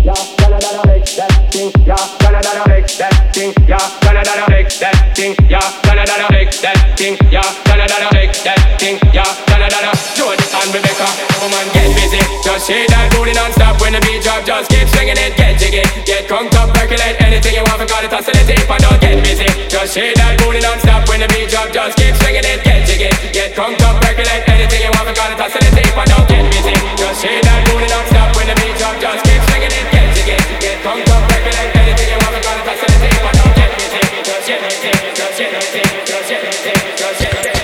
yeah, Canada make that thing, yeah, Canada make that thing, yeah, Canada make that thing, yeah, Canada make that thing, yeah, Canada make that thing, yeah, Canada. Jody and Rebecca, woman get busy, just shake that booty non-stop when the beat drop, just keep swinging it, get jiggy, get crunked up, percolate anything you want, forgot it, oscillate if I don't get busy, just shake that booty non-stop when the beat drop, just keep swinging it, get jiggy, get crunked up, percolate anything you want, forgot it, oscillate if I don't get busy, just shake that booty non-stop when the beat drop, just keep swinging it, get jiggy, get crunked up, percolate anything you want, forgot it, oscillate if I don't get busy, just get busy, just get busy, just get busy, just get busy.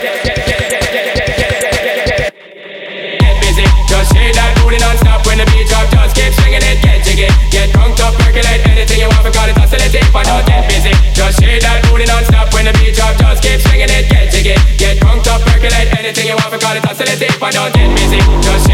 Just shake that booty non-stop when the beat drop. Just keep swinging it, get jiggy, get crunked up, percolate anything you want, forgot it, oscillate if I don't get busy. Just shake that booty non-stop when the beat drop. Just keep swinging it, get jiggy, get crunked up, percolate anything you want, forgot it, oscillate if I don't get busy. Just